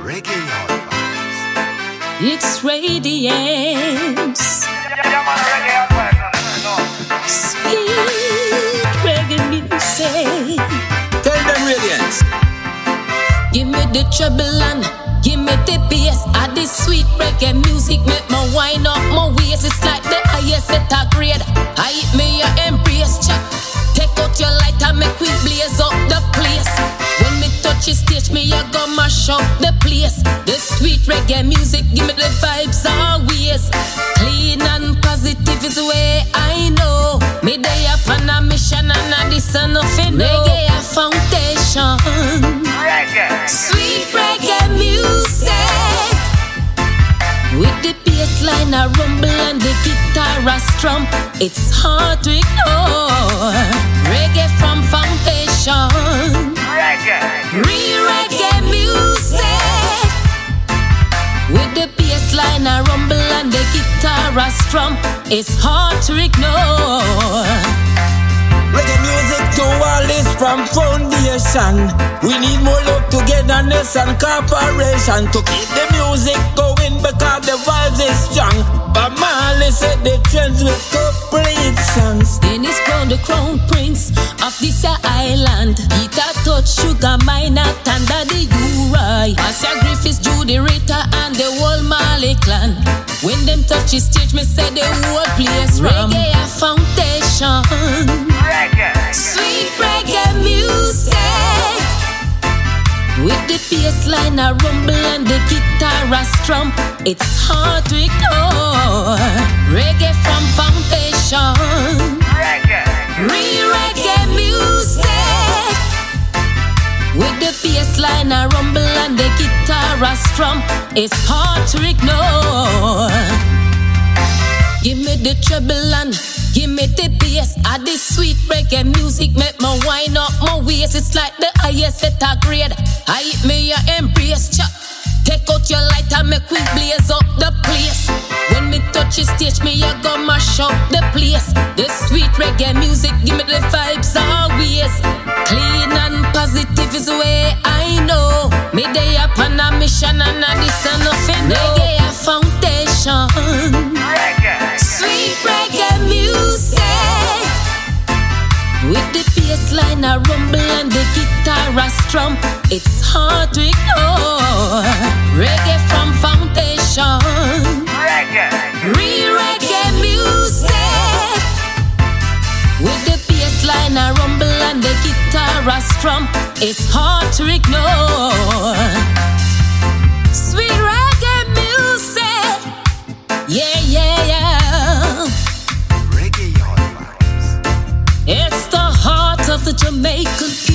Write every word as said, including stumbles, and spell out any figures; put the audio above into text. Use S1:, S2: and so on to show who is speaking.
S1: Reggae Hot Vibes.
S2: It's radiance. Sweet reggae music.
S3: Tell them radiance.
S2: Give me the treble and give me the bass. Add this sweet reggae music make me wind up my waist. It's like the highest set a grade. I hit me your embrace chat. Take out your light and make we blaze up the place. When me touch the stage, me a go mash up the place. The sweet reggae music give me the vibes always. Clean and positive is the way I know. Me day up on a mission and a this and nothing. Reggae a foundation.
S1: Reggae.
S2: Sweet reggae music. With the bass line a rumble and the guitar a strum, it's hard to ignore. Reggae from foundation.
S1: Reggae.
S2: Real reggae music. With the bass line a rumble and the guitar a strum, it's hard to ignore.
S3: Reggae music to all this from foundation. We need more love, togetherness and cooperation to keep the music going because the vibes is strong. But Marley said the trends will complete songs.
S2: Dennis Brown, the crown prince of this island. Peter Touch, Sugar Minor, Tanda the Uri. Asya Griffiths, Judy Ritter and the whole Marley clan. When them touch the stage, me say the whole place ram. Reggae a foundation.
S1: Reggae.
S2: Sweet reggae music. With the bass line a rumble and the guitar a strum, it's hard to ignore. Reggae from foundation.
S1: Reggae.
S2: Real reggae music. With the bass line a rumble and the guitar a strum, it's hard to ignore. Give me the treble and give me the bass. Add this sweet reggae music make me wind up my waist. It's like the highest set a grade. I hit me your embrace chat. Take out your light and make we blaze up the place. When me touch the stage, me a go mash up the place. The sweet reggae music give me the vibes always. Clean and positive is the way I know. Me day up on a mission and a this and nothing. Reggae a foundation.
S1: Reggae.
S2: Sweet reggae music. With the bass line a rumble and the guitar a strum, it's hard to ignore. Reggae from foundation.
S1: Reggae.
S2: Real reggae music. With the bass line a rumble and the guitar a strum, it's hard to ignore. Sweet reggae music. Yeah, yeah, yeah.
S1: Reggae Hot Vibes.
S2: It's the heart of the Jamaican people.